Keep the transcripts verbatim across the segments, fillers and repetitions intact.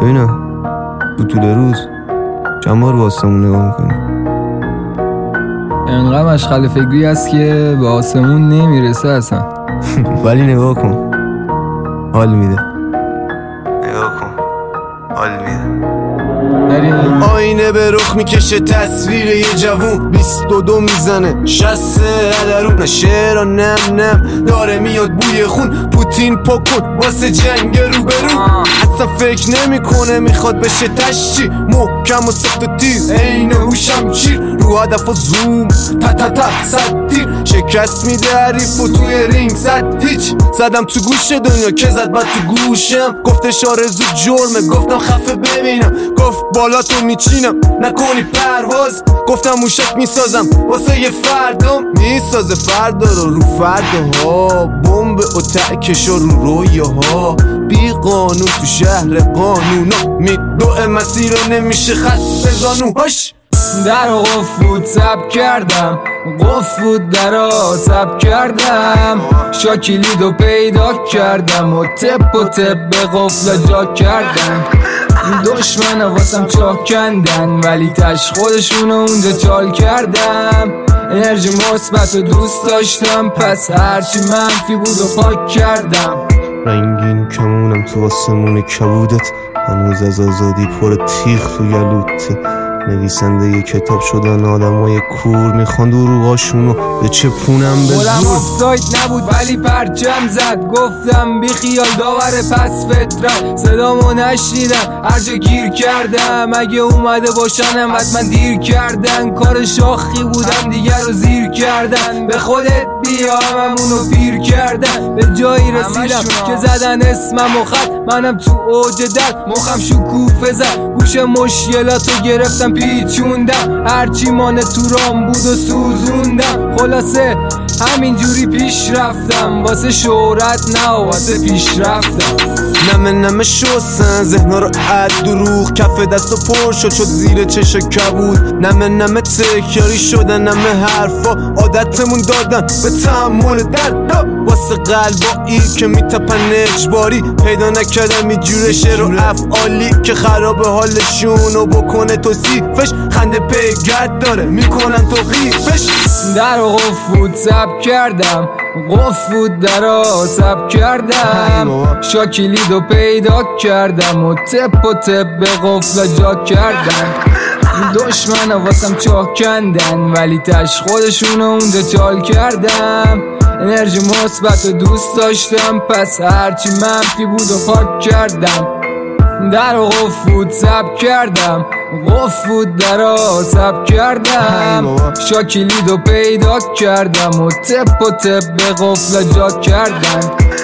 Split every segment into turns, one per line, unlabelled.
ببینم تو طول روز چند بار با آسمون نگاه میکنی؟
انقدر مشغله فکری هست که به آسمون نمیرسه اصلا.
ولی نگاه کن، حال میده. نگاه کن، حال میده.
آینه به رخ میکشه تصویر یه جوون بیست و دو میزنه شست درون شعر نم نم داره میاد بوی خون پوتین پکن واسه جنگ رو برو اصلا فکر نمی کنه میخواد بشه تشتی محکم و سخت و تیز این هوشم چیر رو هدف و زوم تا تا تا صد تیر شکست میده حریف و توی رینگ زد هیچ زدم تو گوش دنیا که زد بعد تو گوشم گفتش آرزو جرمه گفتم خفه ببینم گفت بالا تو میچینم نکنی پرواز گفتم موشک میسازم واسه یه فردام میسازه فردا رو رو فردا ها بمب و تکش رو رویه ها بی قانون تو شهر قانونا میدوه مسیر رو نمیشه خست بزانو هاش
در قفود سب کردم قفود در سب کردم شاکلید و پیدا کردم و تپ و تپ به قفل جا کردم دشمن واسم چاه کندن ولی تش خودشونو اونجا چال کردم انرژی مثبت و دوست داشتم پس هرچی منفی بود و پاک کردم
رنگین کمونم تو آسمون کبودت هنوز از آزادی پر تیغ تو گلوته نویسنده یه کتاب شدن آدمای کور میخوان دروغاشونو به چپونم به زور
خودم افتاید نبود ولی پرچم زد گفتم بی خیال داور پس فطرت صدامو نشنیدن هر جا گیر کردم اگه اومده باشنم حتما دیر کردن کار شاخی بودم دیگر رو زیر کردن به خودت بیا هممونو پیر کردن به جایی رسیدم که زدن اسمم و خط منم تو اوج درد مخم شکوفه زد گوش مشکلاتو گرفتم پیچوندم هرچی مانه تو رام بود و سوزوندم خلاصه همینجوری پیش رفتم واسه شهرت نه واسه پیش رفتم
نمه نمه شستن ذهنا رو عد دروغ کف دست و پر شد شد زیر چش کبود نمه نمه تکیاری شدن نمه حرفا عادتمون دادن به تحمل درد واسه قلبایی که میتپن اجباری پیدا نکردم اینجور شعر و افعالی که خراب حالشونو بکنه توصیفش خنده پیگرد داره میکنن تو غیفش
در قفود سب کردم قفود در سب کردم شاکلید و پیدا کردم و تپ و تپ به قفل جا کردم دشمن واسم چاه کندن ولی تش خودشونو اونجا چال کردم انرژی مثبت و دوست داشتم پس هرچی منفی بود و پاک کردم در قفود سب کردم قفود در سب کردم شاکلید و پیدا کردم و تپ و تپ به قفل جا کردم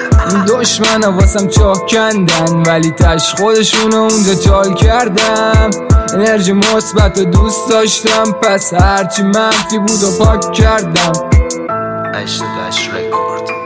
دشمن واسم چاه کندن ولی تش خودشونو اونجا چال کردم انرژی مثبت و دوست داشتم پس هرچی منفی بود و پاک کردم.
هشتاد و هشت رکورد.